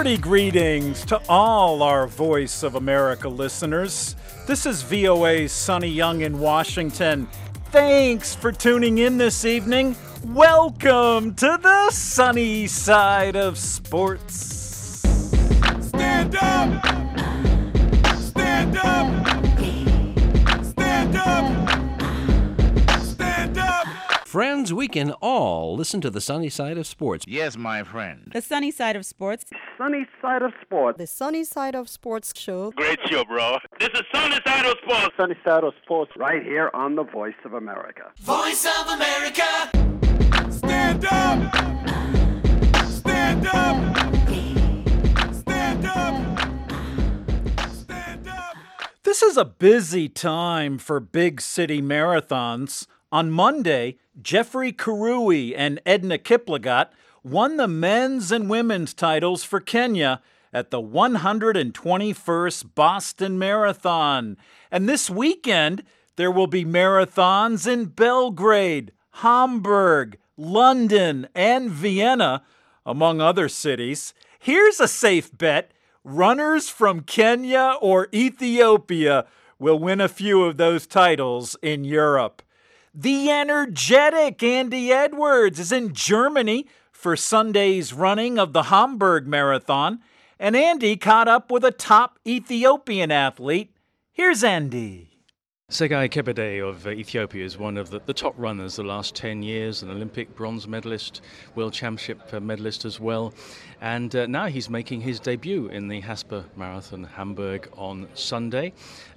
Sporty greetings to all our Voice of America listeners. This is VOA's Sonny Young in Washington. Thanks for tuning in this evening. Welcome to the sunny side of sports. Stand up! Stand up! Stand up! Stand up! Friends, we can all listen to the sunny side of sports. Yes, my friend. The Sunny Side of Sports. Sunny Side of Sports. The Sunny Side of Sports show. Great show, bro. This is Sunny Side of Sports. Sunny Side of Sports right here on the Voice of America. Voice of America! Stand up! Stand up! Stand up! Stand up! This is a busy time for big city marathons. On Monday, Jeffrey Kirui and Edna Kiplagat won the men's and women's titles for Kenya at the 121st Boston Marathon. And this weekend, there will be marathons in Belgrade, Hamburg, London, and Vienna, among other cities. Here's a safe bet. Runners from Kenya or Ethiopia will win a few of those titles in Europe. The energetic Andy Edwards is in Germany for Sunday's running of the Hamburg Marathon, and Andy caught up with a top Ethiopian athlete. Here's Andy. Segai Kebede of Ethiopia is one of the top runners the last 10 years, an Olympic bronze medalist, World Championship medalist as well. And now he's making his debut in the Haspa Marathon Hamburg on Sunday.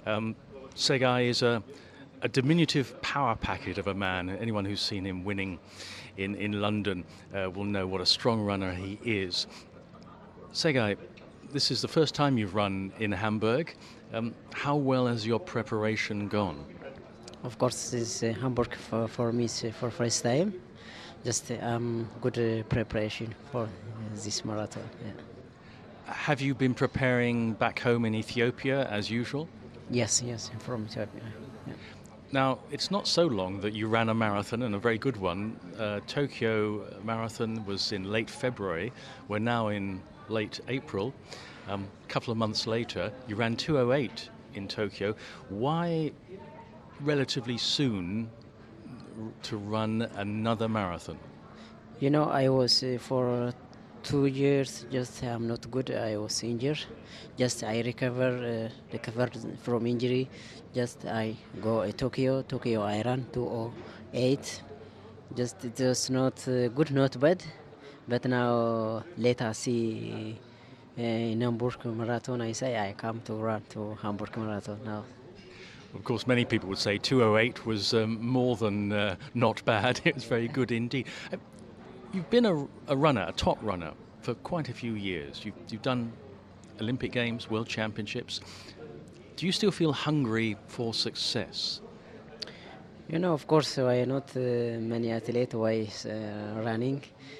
Segai is a diminutive power packet of a man. Anyone who's seen him winning in London will know what a strong runner he is. Segai, this is the first time you've run in Hamburg. How well has your preparation gone? Of course, this Hamburg for me is for first time. Just good preparation for this marathon. Yeah. Have you been preparing back home in Ethiopia as usual? Yes, from Ethiopia. Yeah. Now, it's not so long that you ran a marathon, and a very good one. Tokyo Marathon was in late February. We're now in late April. A couple of months later, you ran 2:08 in Tokyo. Why relatively soon to run another marathon? You know, I was for 2 years, just I'm not good. I was injured. Just I recovered from injury. Just I go Tokyo I ran 2:08. Just it was not good, not bad. But now later see in Hamburg Marathon, I say I come to run to Hamburg Marathon now. Of course, many people would say 2:08 was more than not bad. It was very good indeed. You've been a runner, a top runner, for quite a few years. You've done Olympic Games, World Championships. Do you still feel hungry for success? You know, of course, why not many athletes why running.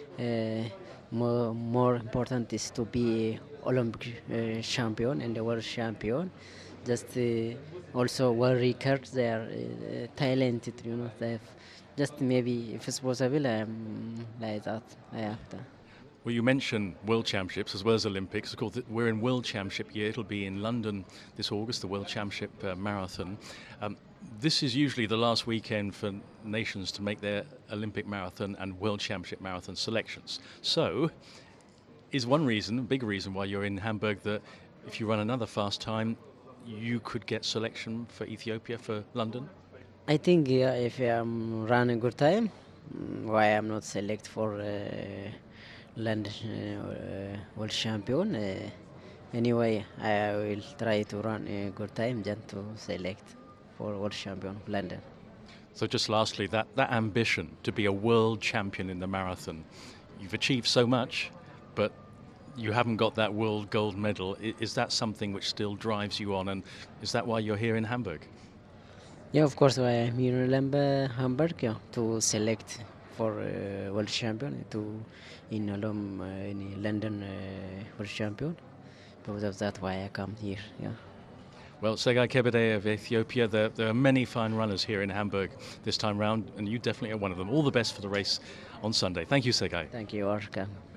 More important is to be Olympic champion and the world champion. Just also world records. They are talented, you know. They have just maybe if it's possible, like that. I have to. Well, you mentioned World Championships as well as Olympics. Of course, we're in World Championship year. It'll be in London this August, the World Championship Marathon. This is usually the last weekend for nations to make their Olympic marathon and World Championship marathon selections. So, is one reason, a big reason why you're in Hamburg, that if you run another fast time, you could get selection for Ethiopia for London? I think if I'm running a good time, why I'm not select for London World Champion. Anyway, I will try to run a good time just to select for World Champion London. So just lastly, that ambition to be a world champion in the marathon, you've achieved so much, but you haven't got that world gold medal. Is that something which still drives you on, and is that why you're here in Hamburg? Yeah, of course, I'm here in Hamburg to select for world champion in London world champion. Because of that, why I come here. Yeah. Well, Segai Kebede of Ethiopia, there are many fine runners here in Hamburg this time round, and you definitely are one of them. All the best for the race on Sunday. Thank you, Segai. Thank you, Arka.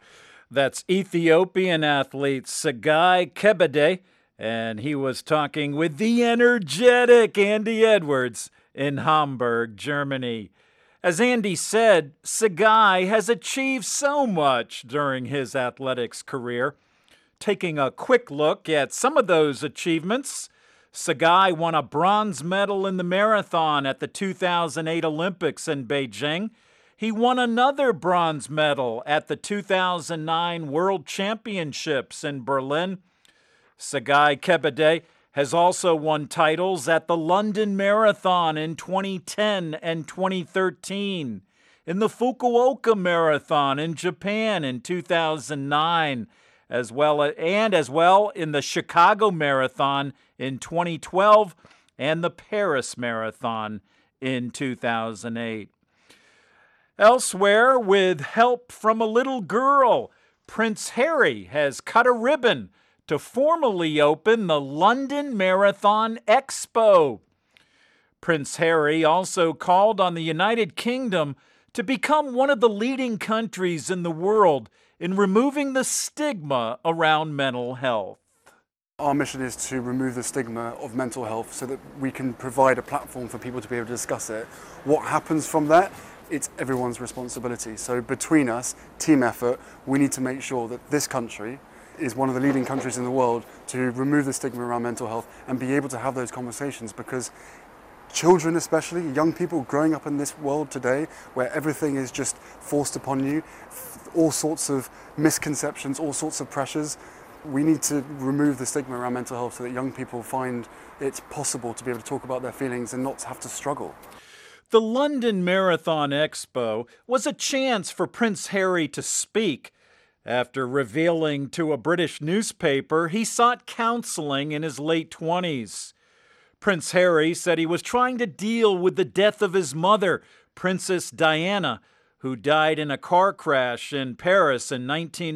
That's Ethiopian athlete Sagai Kebede, and he was talking with the energetic Andy Edwards in Hamburg, Germany. As Andy said, Sagai has achieved so much during his athletics career. Taking a quick look at some of those achievements, Sagai won a bronze medal in the marathon at the 2008 Olympics in Beijing. He won another bronze medal at the 2009 World Championships in Berlin. Sagai Kebede has also won titles at the London Marathon in 2010 and 2013, in the Fukuoka Marathon in Japan in 2009, as well in the Chicago Marathon in 2012 and the Paris Marathon in 2008. Elsewhere, with help from a little girl, Prince Harry has cut a ribbon to formally open the London Marathon Expo. Prince Harry also called on the United Kingdom to become one of the leading countries in the world in removing the stigma around mental health. Our mission is to remove the stigma of mental health so that we can provide a platform for people to be able to discuss it. What happens from that? It's everyone's responsibility. So between us, team effort, we need to make sure that this country is one of the leading countries in the world to remove the stigma around mental health and be able to have those conversations, because children, especially young people growing up in this world today where everything is just forced upon you, all sorts of misconceptions, all sorts of pressures, we need to remove the stigma around mental health so that young people find it's possible to be able to talk about their feelings and not have to struggle. The London Marathon Expo was a chance for Prince Harry to speak. After revealing to a British newspaper he sought counseling in his late 20s. Prince Harry said he was trying to deal with the death of his mother, Princess Diana, who died in a car crash in Paris in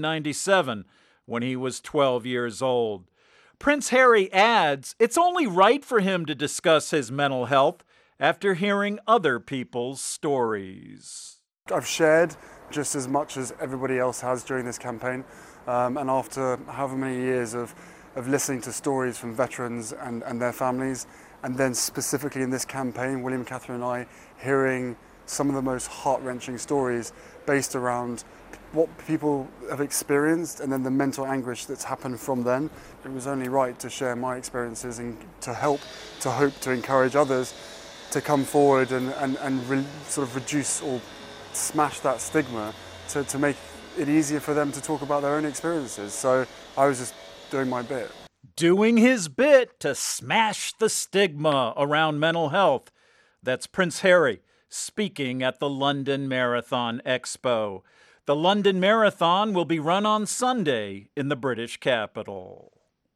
1997 when he was 12 years old. Prince Harry adds it's only right for him to discuss his mental health after hearing other people's stories. I've shared just as much as everybody else has during this campaign, and after however many years of listening to stories from veterans and their families, and then specifically in this campaign, William, Catherine and I, hearing some of the most heart-wrenching stories based around what people have experienced and then the mental anguish that's happened from then. It was only right to share my experiences and to hope to encourage others to come forward and sort of reduce or smash that stigma to make it easier for them to talk about their own experiences. So I was just doing my bit. Doing his bit to smash the stigma around mental health. That's Prince Harry speaking at the London Marathon Expo. The London Marathon will be run on Sunday in the British capital.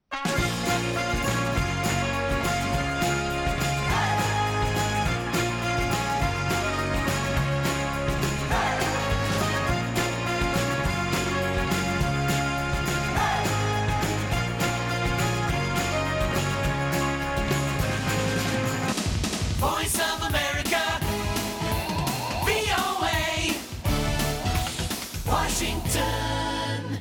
Voice of America, VOA, Washington.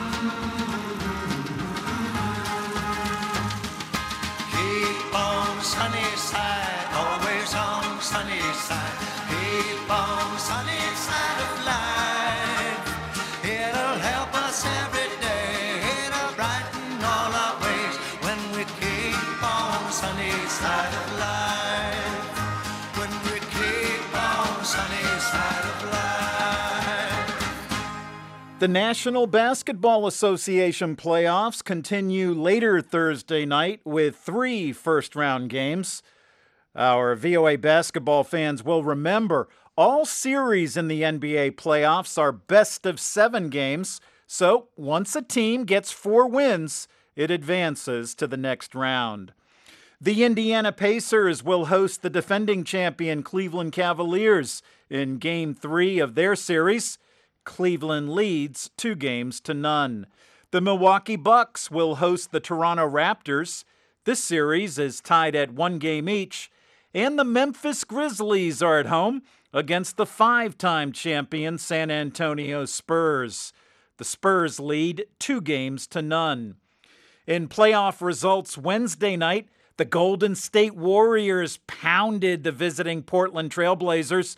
Keep on sunny side, always on sunny side. Keep on sunny side of life. It'll help us every day. It'll brighten all our ways when we keep on sunny side of life. When we keep on sunny side of life. The National Basketball Association playoffs continue later Thursday night with 3 first-round games. Our VOA basketball fans will remember all series in the NBA playoffs are best-of-7 games, so once a team gets 4 wins, it advances to the next round. The Indiana Pacers will host the defending champion Cleveland Cavaliers in Game 3 of their series. Cleveland leads 2-0. The Milwaukee Bucks will host the Toronto Raptors. This series is tied at 1 game each. And the Memphis Grizzlies are at home against the 5-time champion San Antonio Spurs. The Spurs lead 2-0. In playoff results Wednesday night, the Golden State Warriors pounded the visiting Portland Trailblazers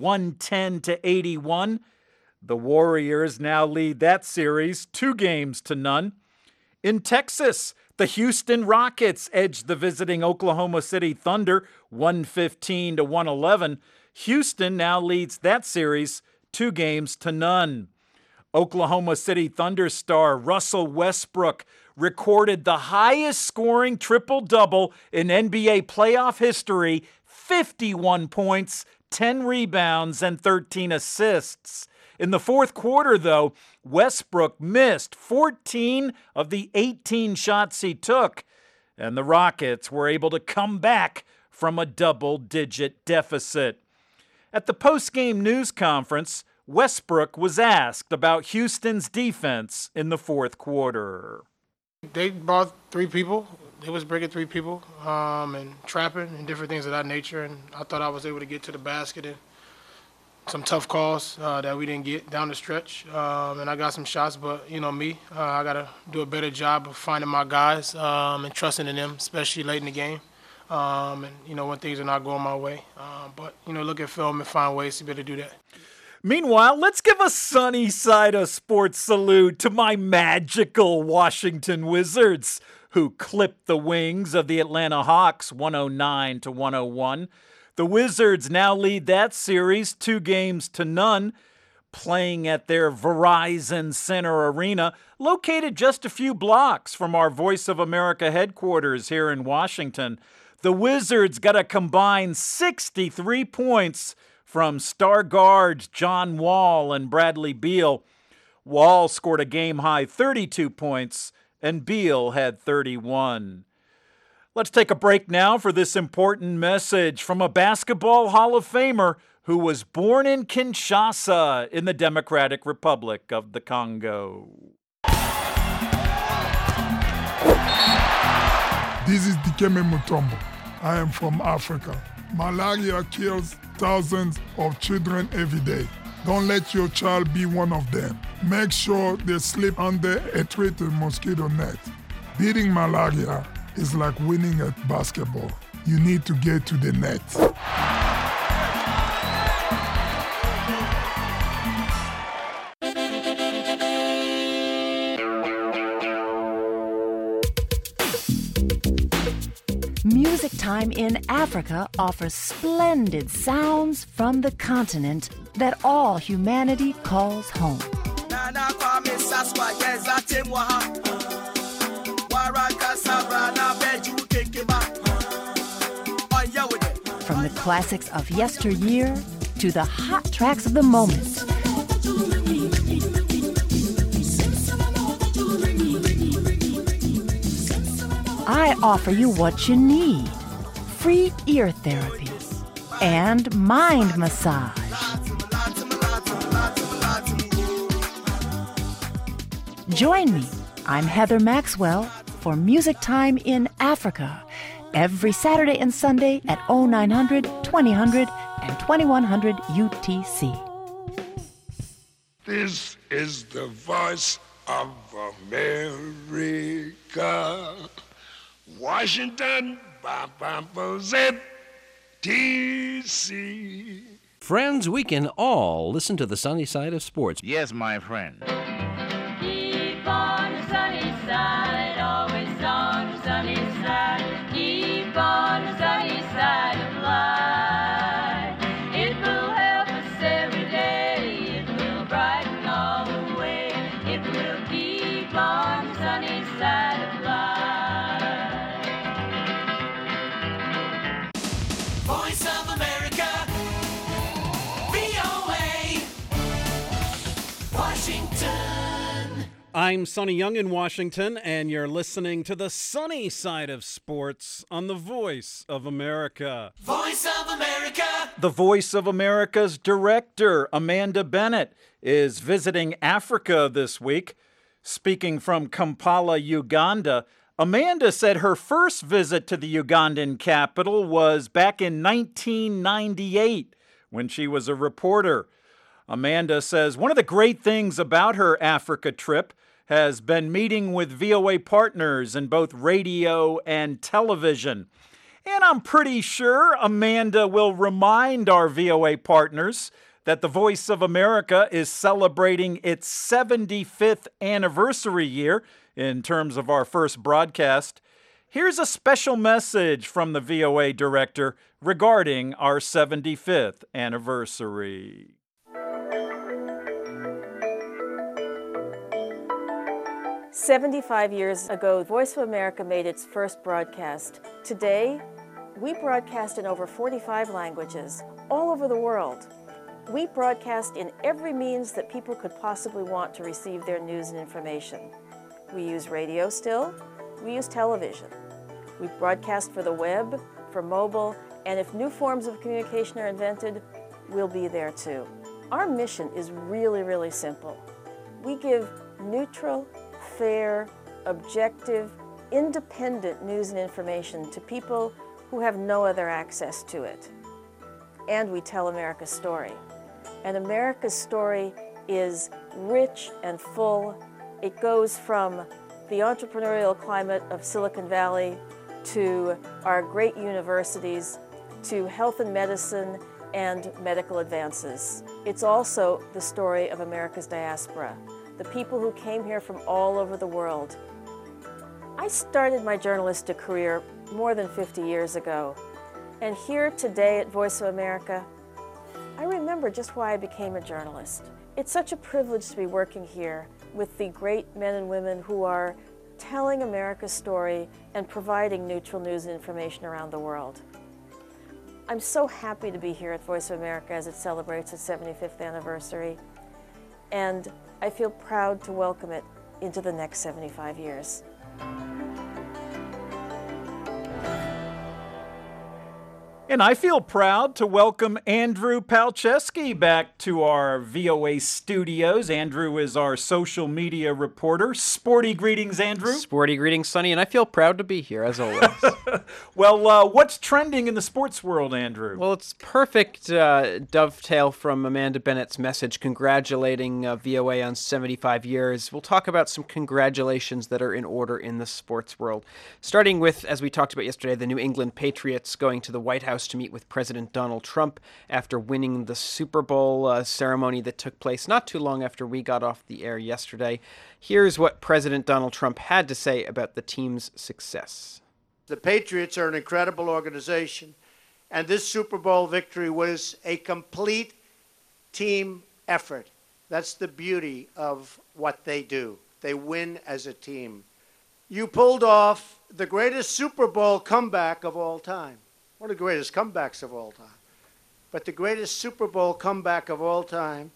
110-81. The Warriors now lead that series 2-0. In Texas, the Houston Rockets edged the visiting Oklahoma City Thunder 115-111. Houston now leads that series 2-0. Oklahoma City Thunder star Russell Westbrook recorded the highest scoring triple-double in NBA playoff history, 51 points, 10 rebounds, and 13 assists. In the fourth quarter, though, Westbrook missed 14 of the 18 shots he took, and the Rockets were able to come back from a double-digit deficit. At the post-game news conference, Westbrook was asked about Houston's defense in the fourth quarter. They brought 3 people. They was bringing 3 people and trapping and different things of that nature, and I thought I was able to get to the basket and some tough calls that we didn't get down the stretch, and I got some shots, but me, I got to do a better job of finding my guys and trusting in them, especially late in the game, and when things are not going my way, but look at film and find ways to be able to do that. Meanwhile, let's give a sunny side of sports salute to my magical Washington Wizards, who clipped the wings of the Atlanta Hawks 109-101. The Wizards now lead that series 2-0. Playing at their Verizon Center Arena, located just a few blocks from our Voice of America headquarters here in Washington. The Wizards got a combined 63 points from star guards John Wall and Bradley Beal. Wall scored a game-high 32 points, and Beal had 31. Let's take a break now for this important message from a basketball Hall of Famer who was born in Kinshasa in the Democratic Republic of the Congo. This is Dikeme Mutombo. I am from Africa. Malaria kills thousands of children every day. Don't let your child be one of them. Make sure they sleep under a treated mosquito net. Beating malaria is like winning at basketball. You need to get to the net. Music Time in Africa offers splendid sounds from the continent that all humanity calls home. From the classics of yesteryear to the hot tracks of the moment. I offer you what you need: free ear therapy and mind massage. Join me. I'm Heather Maxwell for Music Time in Africa every Saturday and Sunday at 0900, 2000, and 2100 UTC. This is the voice of America. Washington, D.C. Friends, we can all listen to the sunny side of sports. Yes, my friend. Keep on the sunny side, always on the sunny side. Keep on the sunny side of life. It will help us every day. It will brighten all the way. It will keep on the sunny side of life. Voice of America, VOA, Washington. I'm Sonny Young in Washington, and you're listening to the sunny side of sports on the Voice of America. Voice of America. The Voice of America's director, Amanda Bennett, is visiting Africa this week. Speaking from Kampala, Uganda, Amanda said her first visit to the Ugandan capital was back in 1998 when she was a reporter. Amanda says one of the great things about her Africa trip has been meeting with VOA partners in both radio and television. And I'm pretty sure Amanda will remind our VOA partners that the Voice of America is celebrating its 75th anniversary year in terms of our first broadcast. Here's a special message from the VOA director regarding our 75th anniversary. 75 years ago, Voice of America made its first broadcast. Today, we broadcast in over 45 languages, all over the world. We broadcast in every means that people could possibly want to receive their news and information. We use radio still, we use television. We broadcast for the web, for mobile, and if new forms of communication are invented, we'll be there too. Our mission is really, really simple. We give neutral, fair, objective, independent news and information to people who have no other access to it. And we tell America's story. And America's story is rich and full. It goes from the entrepreneurial climate of Silicon Valley to our great universities, to health and medicine and medical advances. It's also the story of America's diaspora, the people who came here from all over the world. I started my journalistic career more than 50 years ago, and here today at Voice of America, I remember just why I became a journalist. It's such a privilege to be working here with the great men and women who are telling America's story and providing neutral news and information around the world. I'm so happy to be here at Voice of America as it celebrates its 75th anniversary, and I feel proud to welcome it into the next 75 years. And I feel proud to welcome Andrew Palczewski back to our VOA studios. Andrew is our social media reporter. Sporty greetings, Andrew. Sporty greetings, Sonny, and I feel proud to be here, as always. Well, what's trending in the sports world, Andrew? Well, it's perfect dovetail from Amanda Bennett's message congratulating VOA on 75 years. We'll talk about some congratulations that are in order in the sports world. Starting with, as we talked about yesterday, the New England Patriots going to the White House to meet with President Donald Trump after winning the Super Bowl ceremony that took place not too long after we got off the air yesterday. Here's what President Donald Trump had to say about the team's success. The Patriots are an incredible organization, and this Super Bowl victory was a complete team effort. That's the beauty of what they do. They win as a team. You pulled off the greatest Super Bowl comeback of all time. One of the greatest comebacks of all time. But the greatest Super Bowl comeback of all time.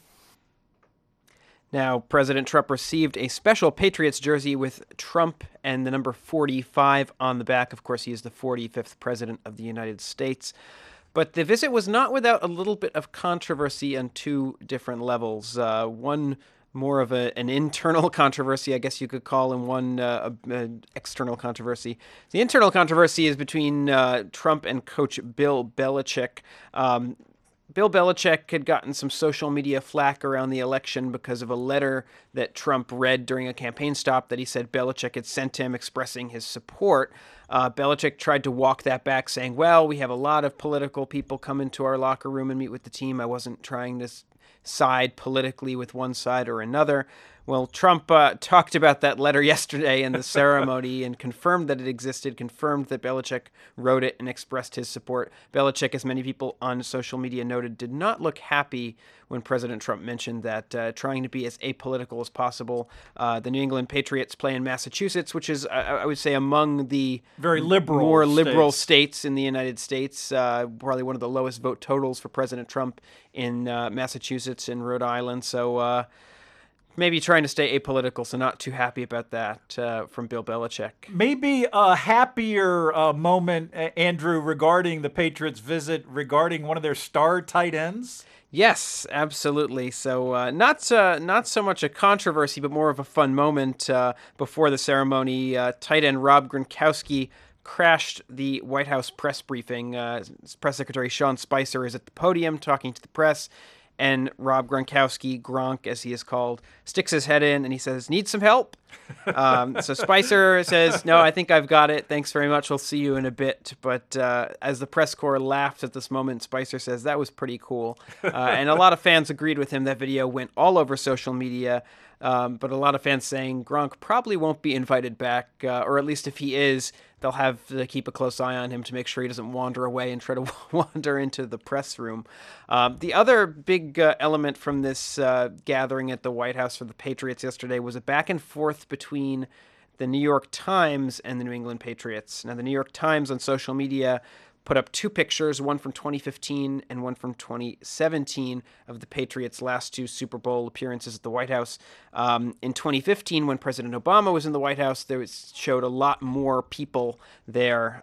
Now, President Trump received a special Patriots jersey with Trump and the number 45 on the back. Of course, he is the 45th president of the United States. But the visit was not without a little bit of controversy on two different levels. One more of an internal controversy, I guess you could call, and one external controversy. The internal controversy is between Trump and Coach Bill Belichick. Bill Belichick had gotten some social media flack around the election because of a letter that Trump read during a campaign stop that he said Belichick had sent him expressing his support. Belichick tried to walk that back, saying, well, we have a lot of political people come into our locker room and meet with the team. I wasn't trying to side politically with one side or another. Well, Trump talked about that letter yesterday in the ceremony and confirmed that it existed, confirmed that Belichick wrote it and expressed his support. Belichick, as many people on social media noted, did not look happy when President Trump mentioned that trying to be as apolitical as possible. The New England Patriots play in Massachusetts, which is, I would say, among the very liberal, more liberal states in the United States. Probably one of the lowest vote totals for President Trump in Massachusetts and Rhode Island. So maybe trying to stay apolitical, so not too happy about that from Bill Belichick. Maybe a happier moment, Andrew, regarding the Patriots' visit, regarding one of their star tight ends? Yes, absolutely. So not so much a controversy, but more of a fun moment before the ceremony. Tight end Rob Gronkowski crashed the White House press briefing. Press Secretary Sean Spicer is at the podium talking to the press, And Rob Gronkowski, Gronk as he is called, sticks his head in and he says, "Need some help?" So Spicer says, "No, I think I've got it. Thanks very much. We'll see you in a bit." But as the press corps laughed at this moment, Spicer says that was pretty cool. And a lot of fans agreed with him. That video went all over social media. But a lot of fans saying Gronk probably won't be invited back, or at least if he is, they'll have to keep a close eye on him to make sure he doesn't wander away and try to wander into the press room. The other big element from this gathering at the White House for the Patriots yesterday was a back and forth between the New York Times and the New England Patriots. Now, the New York Times on social media put up two pictures, one from 2015 and one from 2017 of the Patriots' last two Super Bowl appearances at the White House. In 2015, when President Obama was in the White House, showed a lot more people there.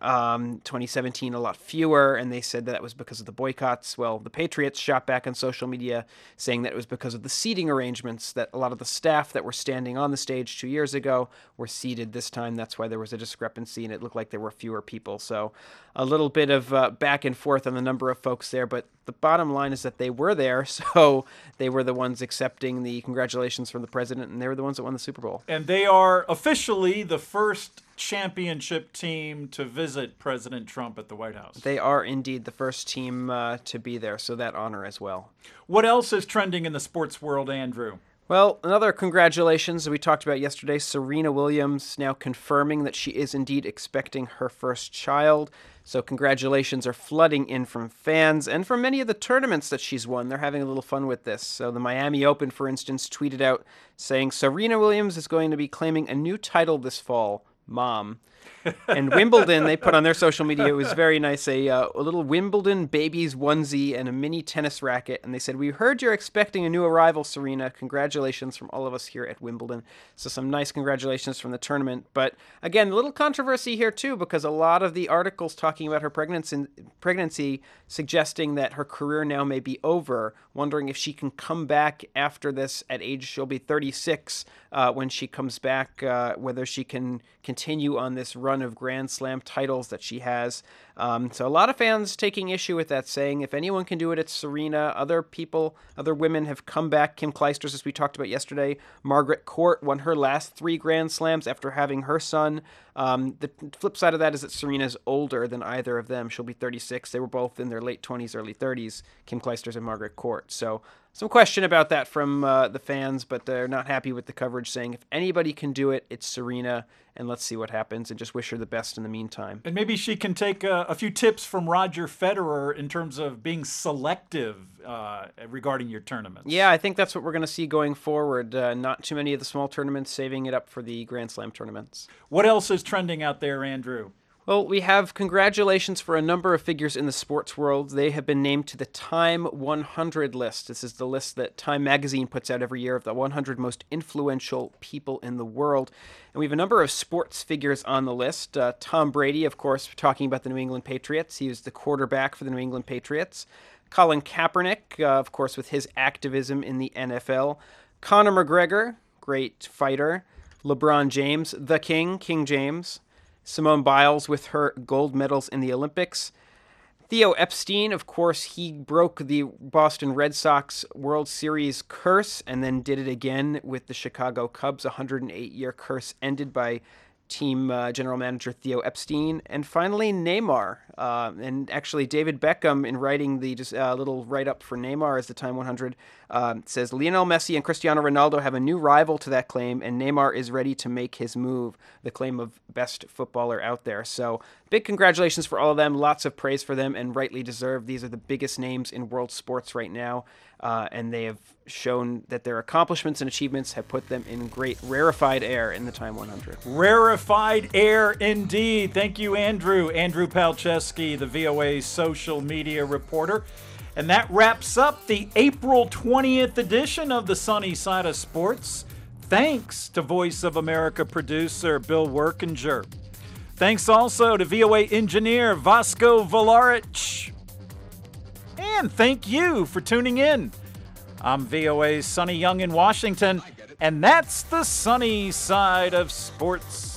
2017, a lot fewer, and they said that was because of the boycotts. Well, the Patriots shot back on social media saying that it was because of the seating arrangements, that a lot of the staff that were standing on the stage 2 years ago were seated this time. That's why there was a discrepancy, and it looked like there were fewer people. So a little bit of back and forth on the number of folks there, but the bottom line is that they were there, so they were the ones accepting the congratulations from the president, and they were the ones that won the Super Bowl. And they are officially the first championship team to visit President Trump at the White House. They are indeed the first team to be there, so that honor as well. What else is trending in the sports world, Andrew? Well, another congratulations that we talked about yesterday. Serena Williams now confirming that she is indeed expecting her first child. So congratulations are flooding in from fans and from many of the tournaments that she's won. They're having a little fun with this. So the Miami Open, for instance, tweeted out saying Serena Williams is going to be claiming a new title this fall, Mom. And Wimbledon, they put on their social media, it was very nice, a little Wimbledon baby's onesie and a mini tennis racket. And they said, "We heard you're expecting a new arrival, Serena. Congratulations from all of us here at Wimbledon." So some nice congratulations from the tournament. But again, a little controversy here too, because a lot of the articles talking about her pregnancy suggesting that her career now may be over, wondering if she can come back after this at age, she'll be 36 when she comes back, whether she can continue on this run of Grand Slam titles that she has. So a lot of fans taking issue with that, saying if anyone can do it, it's Serena. Other women have come back. Kim Clijsters, as we talked about yesterday. Margaret Court won her last 3 Grand Slams after having her son. The flip side of that is that Serena's older than either of them. She'll be 36. They were both in their late 20s, early 30s, Kim Clijsters and Margaret Court. So some question about that from the fans, but they're not happy with the coverage, saying if anybody can do it, it's Serena, and let's see what happens, and just wish her the best in the meantime. And maybe she can take a few tips from Roger Federer in terms of being selective regarding your tournaments. Yeah, I think that's what we're going to see going forward. Not too many of the small tournaments, saving it up for the Grand Slam tournaments. What else is trending out there, Andrew? Well, we have congratulations for a number of figures in the sports world. They have been named to the Time 100 list. This is the list that Time magazine puts out every year of the 100 most influential people in the world. And we have a number of sports figures on the list. Tom Brady, of course, talking about the New England Patriots. He was the quarterback for the New England Patriots. Colin Kaepernick, of course, with his activism in the NFL. Conor McGregor, great fighter. LeBron James, the King, King James. Simone Biles with her gold medals in the Olympics. Theo Epstein, of course, he broke the Boston Red Sox World Series curse and then did it again with the Chicago Cubs. A 108-year curse ended by team general manager Theo Epstein. And finally, Neymar. And actually, David Beckham, in writing the little write-up for Neymar as the Time 100, says, Lionel Messi and Cristiano Ronaldo have a new rival to that claim, and Neymar is ready to make his move, the claim of best footballer out there. So big congratulations for all of them. Lots of praise for them, and rightly deserved. These are the biggest names in world sports right now, and they have shown that their accomplishments and achievements have put them in great rarefied air in the Time 100. Rarefied air indeed. Thank you, Andrew. Andrew Palczewski, the VOA social media reporter. And that wraps up the April 20th edition of the Sunny Side of Sports. Thanks to Voice of America producer Bill Workinger. Thanks also to VOA engineer Vasco Valarich. And thank you for tuning in. I'm VOA's Sonny Young in Washington, and that's the Sunny Side of Sports.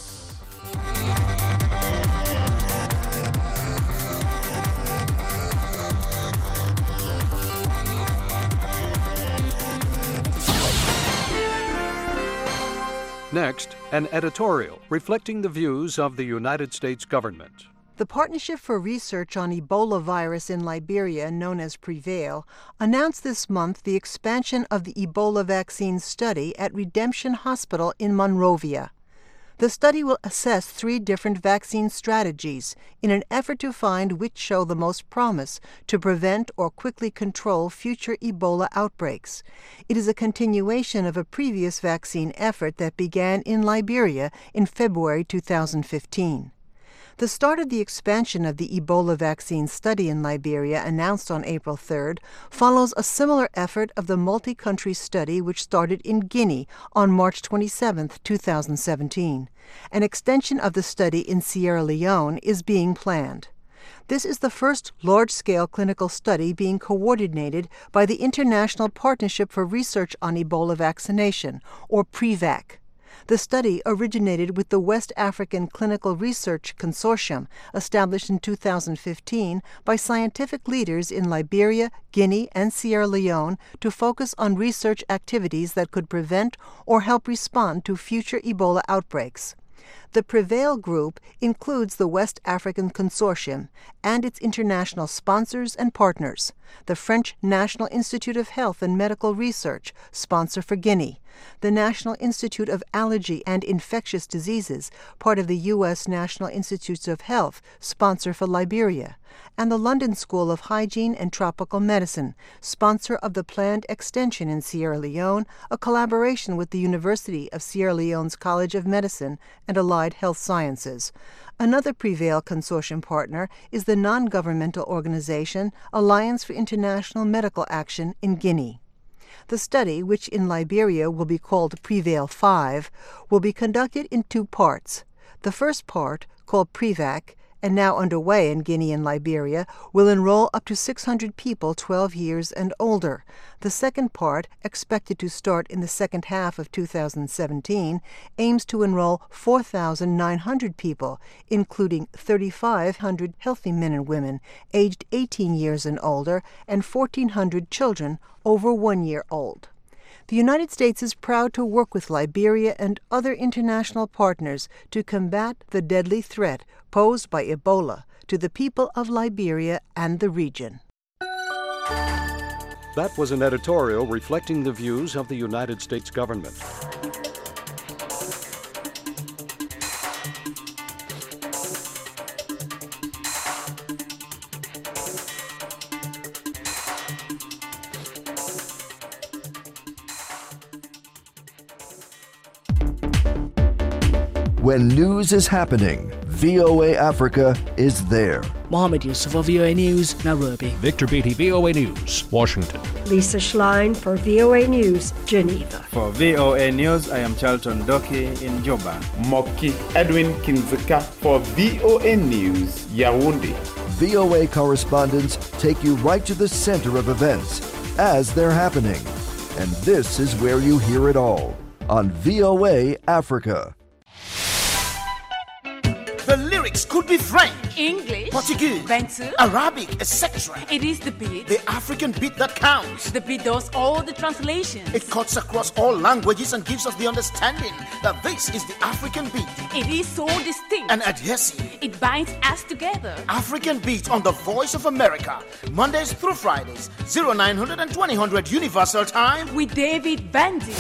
Next, an editorial reflecting the views of the United States government. The Partnership for Research on Ebola Virus in Liberia, known as PREVAIL, announced this month the expansion of the Ebola vaccine study at Redemption Hospital in Monrovia. The study will assess 3 different vaccine strategies in an effort to find which show the most promise to prevent or quickly control future Ebola outbreaks. It is a continuation of a previous vaccine effort that began in Liberia in February 2015. The start of the expansion of the Ebola vaccine study in Liberia, announced on April 3rd, follows a similar effort of the multi-country study which started in Guinea on March 27, 2017. An extension of the study in Sierra Leone is being planned. This is the first large-scale clinical study being coordinated by the International Partnership for Research on Ebola Vaccination, or PREVAC. The study originated with the West African Clinical Research Consortium, established in 2015 by scientific leaders in Liberia, Guinea, and Sierra Leone to focus on research activities that could prevent or help respond to future Ebola outbreaks. The PREVAIL group includes the West African Consortium and its international sponsors and partners, the French National Institute of Health and Medical Research, sponsor for Guinea, the National Institute of Allergy and Infectious Diseases, part of the U.S. National Institutes of Health, sponsor for Liberia, and the London School of Hygiene and Tropical Medicine, sponsor of the planned extension in Sierra Leone, a collaboration with the University of Sierra Leone's College of Medicine and Allied Health Sciences. Another PREVAIL consortium partner is the non-governmental organization Alliance for International Medical Action in Guinea. The study, which in Liberia will be called PREVAIL 5, will be conducted in 2 parts. The first part, called PREVAC, and now underway in Guinea and Liberia, will enroll up to 600 people 12 years and older. The second part, expected to start in the second half of 2017, aims to enroll 4,900 people, including 3,500 healthy men and women aged 18 years and older and 1,400 children over 1 year old. The United States is proud to work with Liberia and other international partners to combat the deadly threat posed by Ebola to the people of Liberia and the region. That was an editorial reflecting the views of the United States government. When news is happening, VOA Africa is there. Mohammed Yusuf for VOA News, Nairobi. Victor Beatty, VOA News, Washington. Lisa Schlein for VOA News, Geneva. For VOA News, I am Charlton Doki in Juba. Moki Edwin Kinzika for VOA News, Yaoundé. VOA correspondents take you right to the center of events as they're happening. And this is where you hear it all on VOA Africa. The lyrics could be French, English, Portuguese, Bantu, Arabic, etc. It is the beat. The African beat that counts. The beat does all the translations. It cuts across all languages and gives us the understanding that this is the African beat. It is so distinct and adhesive. It binds us together. African beat on the Voice of America, Mondays through Fridays, 0900 and 2000 Universal Time with David Bandy.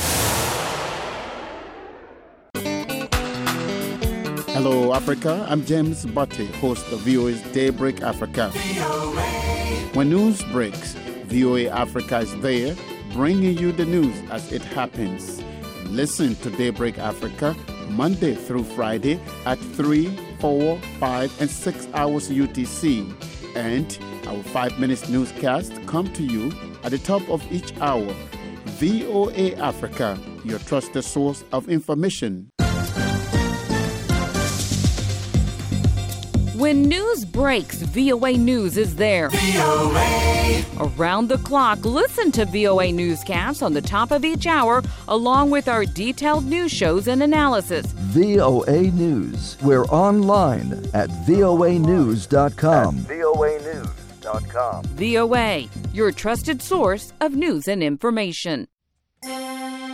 Hello, Africa. I'm James Butte, host of VOA's Daybreak Africa. VOA. When news breaks, VOA Africa is there, bringing you the news as it happens. Listen to Daybreak Africa Monday through Friday at 3, 4, 5, and 6 hours UTC. And our 5 minutes newscast come to you at the top of each hour. VOA Africa, your trusted source of information. When news breaks, VOA News is there. VOA. Around the clock, listen to VOA Newscasts on the top of each hour, along with our detailed news shows and analysis. VOA News. We're online at voanews.com. VOA, your trusted source of news and information.